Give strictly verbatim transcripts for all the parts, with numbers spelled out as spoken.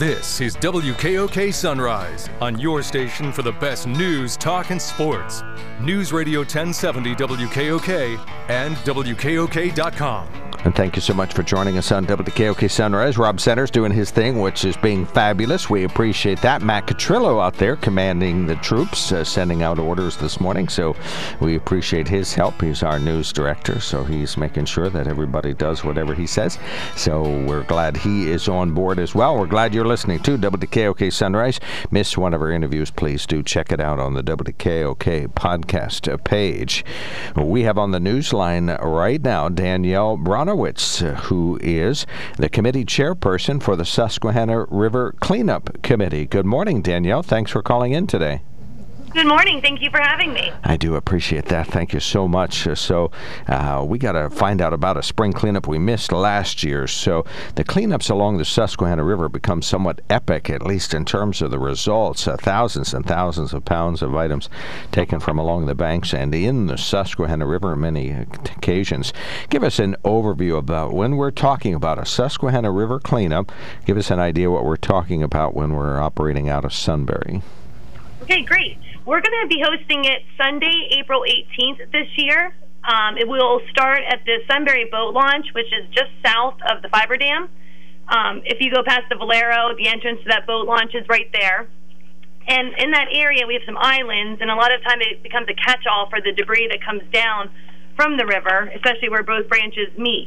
This is W K O K Sunrise, on your station for the best news, talk, and sports. News Radio ten seventy W K O K and W K O K dot com. And thank you so much for joining us on W K O K Sunrise. Rob Centers doing his thing, which is being fabulous. We appreciate that. Matt Catrillo out there commanding the troops, uh, sending out orders this morning. So we appreciate his help. He's our news director, so he's making sure that everybody does whatever he says. So we're glad he is on board as well. We're glad you're listening to W K O K Sunrise. Miss one of our interviews, please do check it out on the W K O K podcast page. We have on the news line right now Danielle Bronowitz, who is the committee chairperson for the Susquehanna River Cleanup Committee. Good morning, Danielle. Thanks for calling in today. Good morning. Thank you for having me. I do appreciate that. Thank you so much. Uh, so uh, we got to find out about a spring cleanup we missed last year. So the cleanups along the Susquehanna River become somewhat epic, at least in terms of the results. Uh, thousands and thousands of pounds of items taken from along the banks and in the Susquehanna River on many occasions. Give us an overview about when we're talking about a Susquehanna River cleanup. Give us an idea what we're talking about when we're operating out of Sunbury. Okay, great. We're going to be hosting it Sunday, April eighteenth this year. Um, it will start at the Sunbury Boat Launch, which is just south of the Fiber Dam. Um, if you go past the Valero, the entrance to that boat launch is right there. And in that area, we have some islands, and a lot of time it becomes a catch-all for the debris that comes down from the river, especially where both branches meet.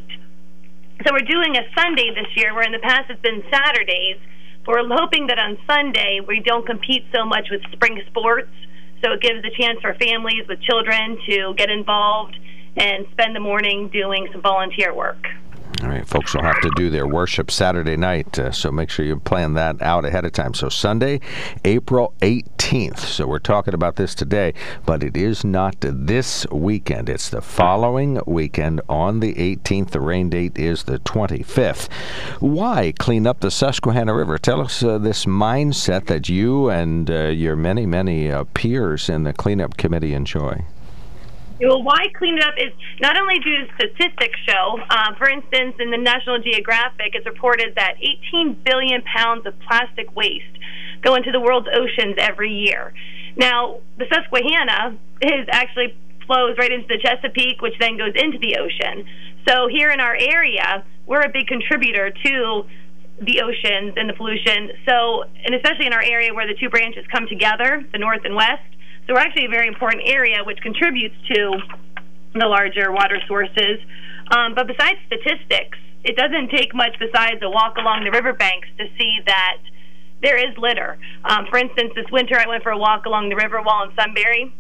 So we're doing a Sunday this year, where in the past it's been Saturdays. We're hoping that on Sunday we don't compete so much with spring sports, so it gives a chance for families with children to get involved and spend the morning doing some volunteer work. All right, folks will have to do their worship Saturday night, uh, so make sure you plan that out ahead of time. So Sunday, April eighteenth. So we're talking about this today, but it is not this weekend. It's the following weekend on the eighteenth. The rain date is the twenty-fifth. Why clean up the Susquehanna River? Tell us uh, this mindset that you and uh, your many, many uh, peers in the cleanup committee enjoy. Well, why clean it up is not only do statistics show, um, for instance, in the National Geographic, it's reported that eighteen billion pounds of plastic waste go into the world's oceans every year. Now, the Susquehanna is actually flows right into the Chesapeake, which then goes into the ocean. So here in our area, we're a big contributor to the oceans and the pollution. So, and especially in our area where the two branches come together, the north and west. So we're actually a very important area which contributes to the larger water sources. Um, but besides statistics, it doesn't take much besides a walk along the riverbanks to see that there is litter. Um, for instance, this winter I went for a walk along the river wall in Sunbury,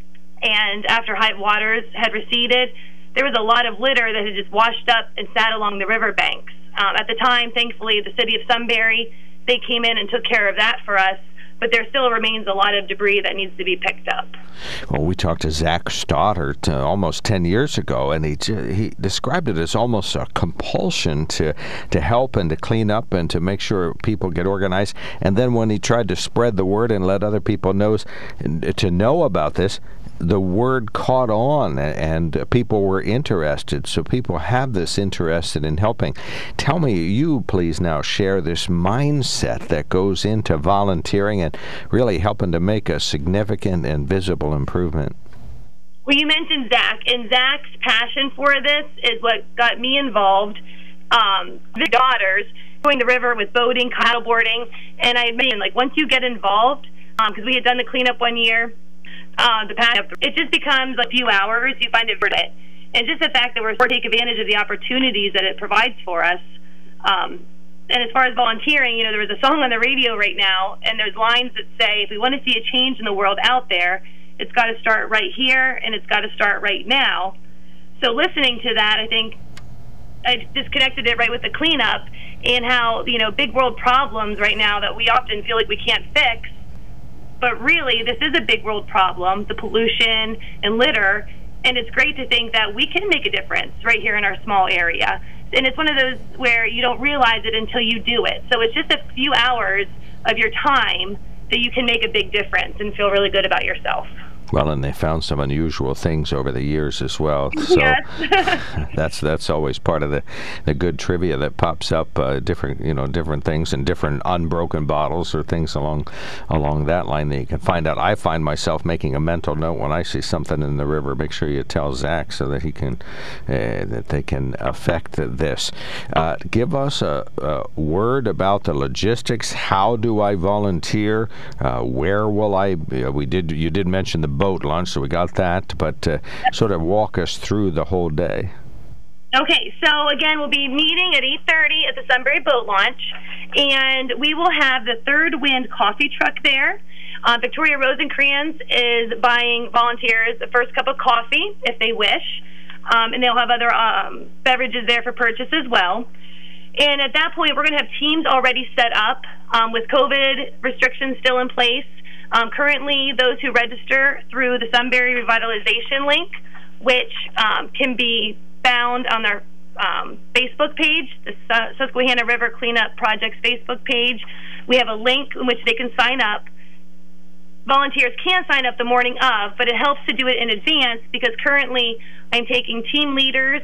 and after high waters had receded, there was a lot of litter that had just washed up and sat along the riverbanks. Um, at the time, thankfully, the city of Sunbury, they came in and took care of that for us. But there still remains a lot of debris that needs to be picked up. Well, we talked to Zach Stoddard uh, almost ten years ago, and he he described it as almost a compulsion to, to help and to clean up and to make sure people get organized. And then when he tried to spread the word and let other people know, to know about this, the word caught on and people were interested. So people have this interested in helping. Tell me, you please now share this mindset that goes into volunteering and really helping to make a significant and visible improvement. Well, you mentioned Zach, and Zach's passion for this is what got me involved. Um, the daughters going the river with boating, paddleboarding, and I mentioned, like, once you get involved, because um, we had done the cleanup one year, Uh, the past, it just becomes a few hours. You find it worth it, and just the fact that we're take advantage of the opportunities that it provides for us. Um, and as far as volunteering, you know, there was a song on the radio right now, and there's lines that say, "If we want to see a change in the world out there, it's got to start right here, and it's got to start right now." So listening to that, I think I just connected it right with the cleanup and how, you know, big world problems right now that we often feel like we can't fix. But really, this is a big world problem, the pollution and litter, and it's great to think that we can make a difference right here in our small area. And it's one of those where you don't realize it until you do it. So it's just a few hours of your time that you can make a big difference and feel really good about yourself. Well, and they found some unusual things over the years as well. So Yes. that's that's always part of the, the good trivia that pops up. Uh, different you know different things and different unbroken bottles or things along along that line that you can find out. I find myself making a mental note when I see something in the river. Make sure you tell Zach so that he can uh, that they can affect this. Uh, give us a, a word about the logistics. How do I volunteer? Uh, where will I? Uh, we did you did mention the boat launch, so we got that, but uh, sort of walk us through the whole day. Okay, so again, we'll be meeting at eight thirty at the Sunbury Boat Launch, and we will have the Third Wind coffee truck there. Uh, Victoria Rosencrantz is buying volunteers the first cup of coffee, if they wish, um, and they'll have other um, beverages there for purchase as well. And at that point, we're going to have teams already set up um, with COVID restrictions still in place. Um, currently, those who register through the Sunbury Revitalization link, which um, can be found on our um, Facebook page, the Su- Susquehanna River Cleanup Project's Facebook page. We have a link in which they can sign up. Volunteers can sign up the morning of, but it helps to do it in advance because currently I'm taking team leaders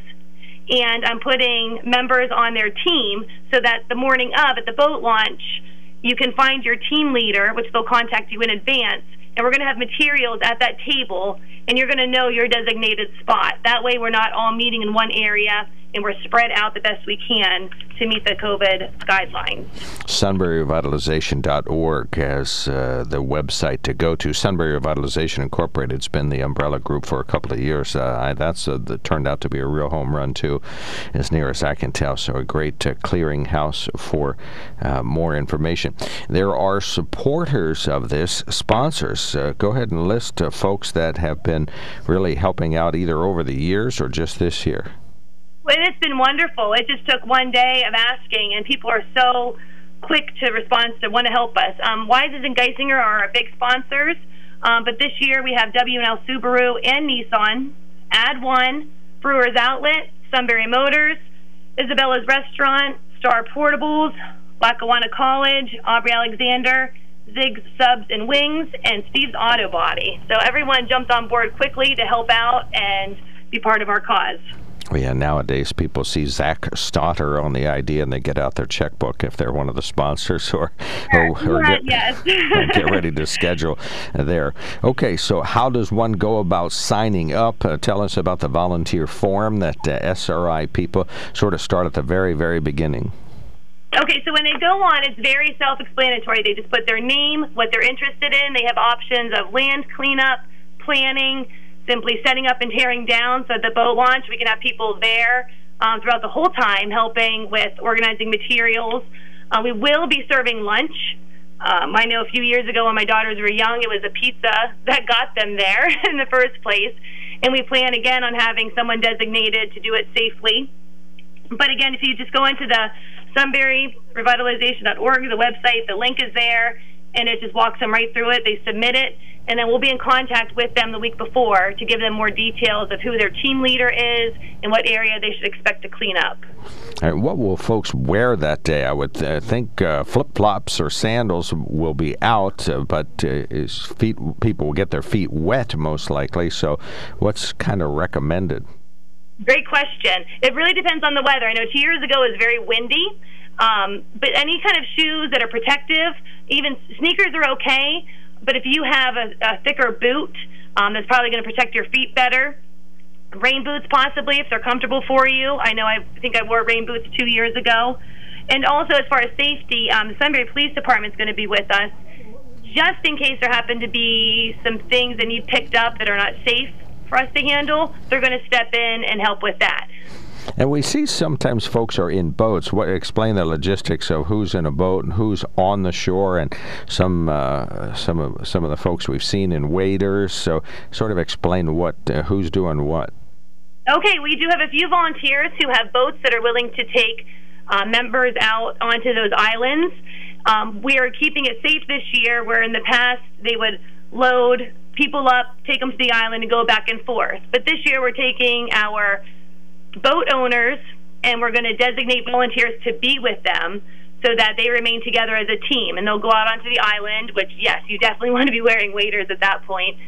and I'm putting members on their team so that the morning of at the boat launch, you can find your team leader, which they'll contact you in advance, and we're going to have materials at that table, and you're going to know your designated spot. That way we're not all meeting in one area, and we're spread out the best we can to meet the COVID guidelines. Sunbury Revitalization dot org has uh, the website to go to. Sunbury Revitalization Incorporated has been the umbrella group for a couple of years. Uh, I, that's uh, that turned out to be a real home run, too, as near as I can tell. So a great uh, clearinghouse for uh, more information. There are supporters of this, sponsors. Uh, go ahead and list uh, folks that have been really helping out either over the years or just this year. Well, it's been wonderful. It just took one day of asking, and people are so quick to respond to want to help us. Um, Wises and Geisinger are our big sponsors, um, but this year we have W and L Subaru and Nissan, Ad One, Brewers Outlet, Sunbury Motors, Isabella's Restaurant, Star Portables, Lackawanna College, Aubrey Alexander, Zig's Subs and Wings, and Steve's Auto Body. So everyone jumped on board quickly to help out and be part of our cause. Yeah, nowadays people see Zach Stotter on the idea and they get out their checkbook if they're one of the sponsors or or, or get, yes. get ready to schedule there. Okay, so how does one go about signing up? Uh, tell us about the volunteer form that uh, S R I people sort of start at the very, very beginning. Okay, so when they go on, it's very self-explanatory. They just put their name, what they're interested in. They have options of land cleanup, planning, simply setting up and tearing down. So at the boat launch, we can have people there um, throughout the whole time helping with organizing materials. Uh, we will be serving lunch. Um, I know a few years ago when my daughters were young, it was a pizza that got them there in the first place. And we plan again on having someone designated to do it safely. But again, if you just go into the Sunbury Revitalization dot org, the website, the link is there, and it just walks them right through it. They submit it, and then we'll be in contact with them the week before to give them more details of who their team leader is and what area they should expect to clean up. All right, what will folks wear that day? I would uh, think uh, flip-flops or sandals will be out, uh, but uh, is feet people will get their feet wet most likely, so what's kind of recommended? Great question. It really depends on the weather. I know two years ago it was very windy, um, but any kind of shoes that are protective, even sneakers are okay, but if you have a, a thicker boot, um, that's probably going to protect your feet better. Rain boots possibly, if they're comfortable for you. I know I think I wore rain boots two years ago. And also as far as safety, um, the Sunbury Police Department is going to be with us, just in case there happen to be some things that need picked up that are not safe for us to handle. They're going to step in and help with that. And we see sometimes folks are in boats. What explain the logistics of who's in a boat and who's on the shore, and some uh, some of some of the folks we've seen in waders. So sort of explain what uh, who's doing what. Okay, we do have a few volunteers who have boats that are willing to take uh, members out onto those islands. Um, we are keeping it safe this year, where in the past they would load people up, take them to the island, and go back and forth. But this year we're taking our boat owners and we're going to designate volunteers to be with them so that they remain together as a team. And they'll go out onto the island, which, yes, you definitely want to be wearing waders at that point.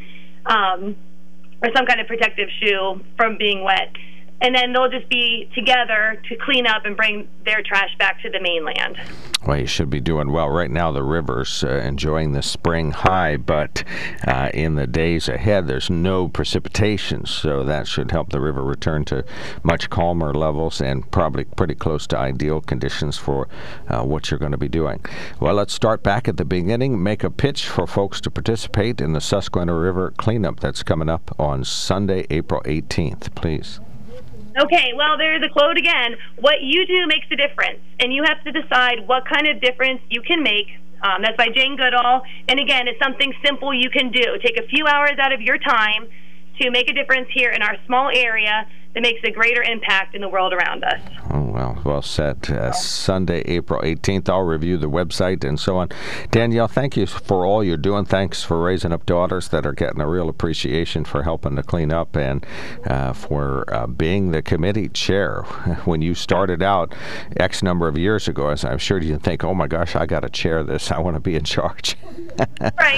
um, or some kind of protective shoe from being wet. And then they'll just be together to clean up and bring their trash back to the mainland. Well, you should be doing well. Right now, the river's uh, enjoying the spring high, but uh, in the days ahead, there's no precipitation, so that should help the river return to much calmer levels and probably pretty close to ideal conditions for uh, what you're going to be doing. Well, let's start back at the beginning. Make a pitch for folks to participate in the Susquehanna River cleanup that's coming up on Sunday, April eighteenth, please. Okay, well, there's a quote again. What you do makes a difference, and you have to decide what kind of difference you can make. Um, that's by Jane Goodall. And again, it's something simple you can do. Take a few hours out of your time to make a difference here in our small area that makes a greater impact in the world around us. Oh, well, well said. Uh, Sunday, April eighteenth. I'll review the website and so on. Danielle, thank you for all you're doing. Thanks for raising up daughters that are getting a real appreciation for helping to clean up and uh, for uh, being the committee chair. When you started out X number of years ago, as I'm sure you think, oh my gosh, I got to chair this. I want to be in charge. Right.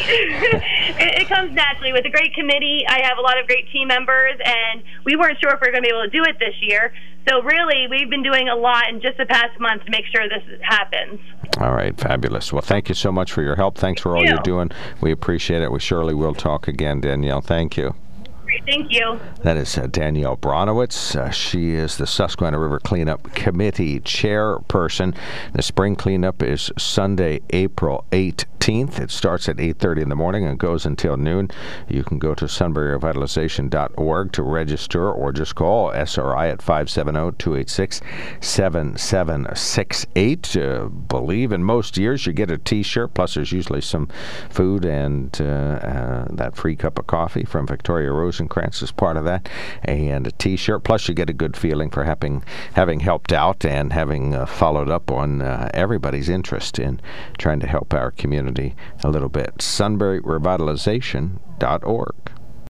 it, it comes naturally. With a great committee, I have a lot of great team members, and we weren't sure if we were going to be able to do it this year. So really, we've been doing a lot in just the past month to make sure this happens. All right, fabulous. Well, thank you so much for your help. Thanks for all Thank you. you're doing. We appreciate it. We surely will talk again, Danielle. Thank you. Thank you. That is uh, Danielle Bronowitz. Uh, she is the Susquehanna River Cleanup Committee chairperson. The spring cleanup is Sunday, April eighteenth. It starts at eight thirty in the morning and goes until noon. You can go to sunbury revitalization dot org to register or just call S R I at five seven zero, two eight six, seven seven six eight. Uh, believe in most years you get a T-shirt, plus there's usually some food and uh, uh, that free cup of coffee from Victoria Rosencrantz is part of that, and a T-shirt. Plus, you get a good feeling for having having helped out and having uh, followed up on uh, everybody's interest in trying to help our community a little bit. sunbury revitalization dot org.